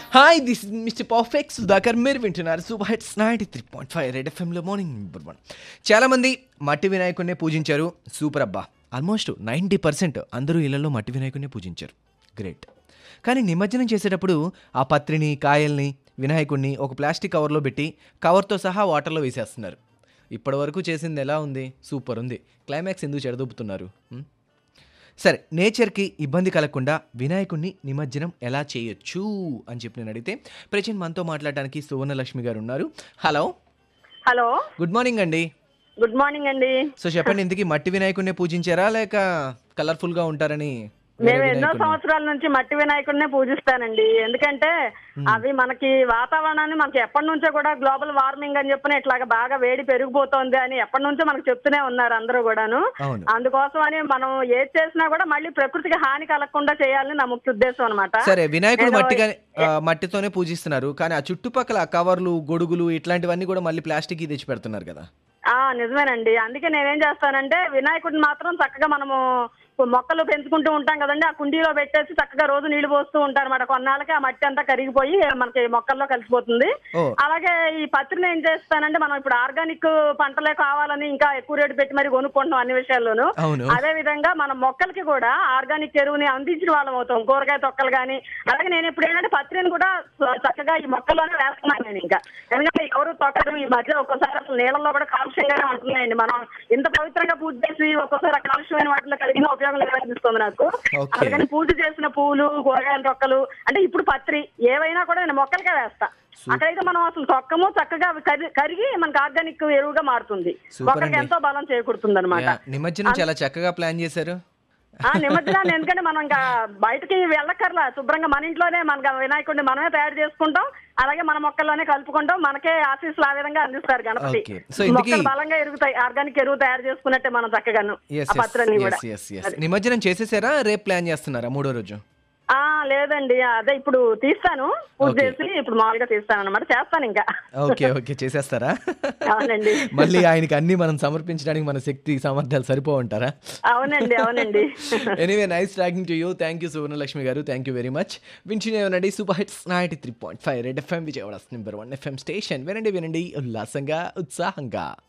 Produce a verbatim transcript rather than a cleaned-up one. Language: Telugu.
Hi this is mister perfect Sudhakar. మీరు వింటున్నారు super hits ninety three point five red ఎఫ్ఎంలో మార్నింగ్ నెంబర్ వన్. చాలామంది మట్టి వినాయకుడినే పూజించారు. సూపర్ అబ్బా. ఆల్మోస్ట్ నైంటీ పర్సెంట్ అందరూ ఇళ్లలో మట్టి వినాయకుడినే పూజించారు. గ్రేట్. కానీ నిమజ్జనం చేసేటప్పుడు ఆ పత్రిని, కాయల్ని, వినాయకుడిని ఒక ప్లాస్టిక్ కవర్లో పెట్టి కవర్తో సహా వాటర్లో వేసేస్తున్నారు. ఇప్పటి వరకు చేసింది ఎలా ఉంది? సూపర్ ఉంది. క్లైమాక్స్ ఎందుకు చెడదొబ్బుతున్నారు? సరే, నేచర్కి ఇబ్బంది కలగకుండా వినాయకుడిని నిమజ్జనం ఎలా చేయొచ్చు అని చెప్పి నేను అడిగితే ప్రజెంట్ మనతో మాట్లాడడానికి సువర్ణలక్ష్మి గారు ఉన్నారు. హలో హలో గుడ్ మార్నింగ్ అండి. గుడ్ మార్నింగ్ అండి. సో చెప్పండి, ఇంతకీ మట్టి వినాయకుడిని పూజించారా లేక కలర్ఫుల్గా ఉంటారని? మేము ఎన్నో సంవత్సరాల నుంచి మట్టి వినాయకుడినే పూజిస్తానండి. ఎందుకంటే అవి మనకి వాతావరణాన్ని మనకి ఎప్పటి నుంచో కూడా గ్లోబల్ వార్మింగ్ అని చెప్పిన ఇట్లాగా బాగా వేడి పెరిగిపోతుంది అని ఎప్పటి నుంచో మనకు చెప్తూనే ఉన్నారు అందరూ కూడాను. అందుకోసం అని మనం ఏది చేసినా కూడా మళ్ళీ ప్రకృతికి హాని కలగకుండా చేయాలని నా ముఖ్య ఉద్దేశం అనమాట. సరే, వినాయకుడు మట్టిగా మట్టితోనే పూజిస్తున్నారు, కానీ ఆ చుట్టుపక్కల కవర్లు, గొడుగులు ఇట్లాంటివన్నీ కూడా మళ్ళీ ప్లాస్టిక్ తెచ్చి పెడుతున్నారు కదా? ఆ నిజమేనండి. అందుకే నేనేం చేస్తానంటే వినాయకుడిని మాత్రం చక్కగా మనము మొక్కలు పెంచుకుంటూ ఉంటాం కదండి, ఆ కుండీలో పెట్టేసి చక్కగా రోజు నీళ్లు పోస్తూ ఉంటారు అన్నమాట. కొన్నాళ్ళకి ఆ మట్టి అంతా కరిగిపోయి మనకి మొక్కల్లో కలిసిపోతుంది. అలాగే ఈ పత్రిని ఏం చేస్తానంటే మనం ఇప్పుడు ఆర్గానిక్ పంటలే కావాలని ఇంకా ఎక్కువ రేటు పెట్టి మరి కొనుక్కుంటున్నాం అన్ని విషయాల్లోనూ. అదే విధంగా మనం మొక్కలకి కూడా ఆర్గానిక్ ఎరువుని అందించిన వాళ్ళం అవుతాం. కూరగాయ తొక్కలు కానీ. అలాగే నేను ఇప్పుడు ఏంటంటే పత్రిని కూడా చక్కగా ఈ మొక్కల్లోనే వేస్తున్నాను నేను. ఇంకా ఎందుకంటే ఎవరు తొక్కరు ఈ మధ్య ఒక్కోసారి అసలు నీళ్ళల్లో కూడా కాలుష్యంగానే ఉంటున్నాయండి. మనం ఇంత పవిత్రంగా పూజ చేసి ఒక్కోసారి కాలుష్యమైన వాటిలో కలిగిన ఉపయోగం లేదనిపిస్తుంది నాకు. అందుకని పూజ చేసిన పూలు, కూరగాయల తొక్కలు అంటే ఇప్పుడు పత్రి ఏవైనా కూడా నేను మొక్కలకే వేస్తా. అక్కడైతే మనం అసలు తొక్కము చక్కగా కరిగి మనకు ఆర్గానిక్ ఎరువుగా మారుతుంది. మొక్కలకి ఎంతో బలం చేకూరుతుంది అనమాట. నిమజ్జనం చాలా చక్కగా ప్లాన్ చేశారు. ఆ నిమజ్జనాన్ని ఎందుకంటే మనం ఇంకా బయటకి వెళ్ళక్కర్లా, శుభ్రంగా మన ఇంట్లోనే మన వినాయకుడిని మనమే తయారు చేసుకుంటాం. అలాగే మన మొక్కల్లోనే కలుపుకుంటాం. మనకే ఆశీస్సులు ఆ విధంగా అందిస్తారు గణపతి. మొక్కలు బలంగా ఎరుగుతాయి. ఆర్గానిక్ ఎరువు తయారు చేసుకున్నట్టే మనం చక్కగాను ఆ పత్రాన్ని కూడా. నిమజ్జనం చేసేసారా? రేపు ప్లాన్ చేస్తున్నారా మూడో రోజు? ఆ లేదండి, అదే ఇప్పుడు తీస్తాను, పూజ చేసి ఇప్పుడు మామూలుగా తీస్తాను అనమాట. చేస్తాను ఇంకా. ఓకే ఓకే చేసేస్తారా? అవునండి. మళ్ళీ ఆయనకి అన్ని మనం సమర్పించడానికి మన శక్తి సామర్థ్యాలు సరిపోంటారా? అవునండి అవునండి. Anyway, nice talking to you. Thank you Suvarnalakshmi గారు. Thank you very much. వింటున్నానండి super hits ninety three point five red FM, Vijayawada number one FM station. వినండి వినండి ఉల్లాసంగా, ఉత్సాహంగా.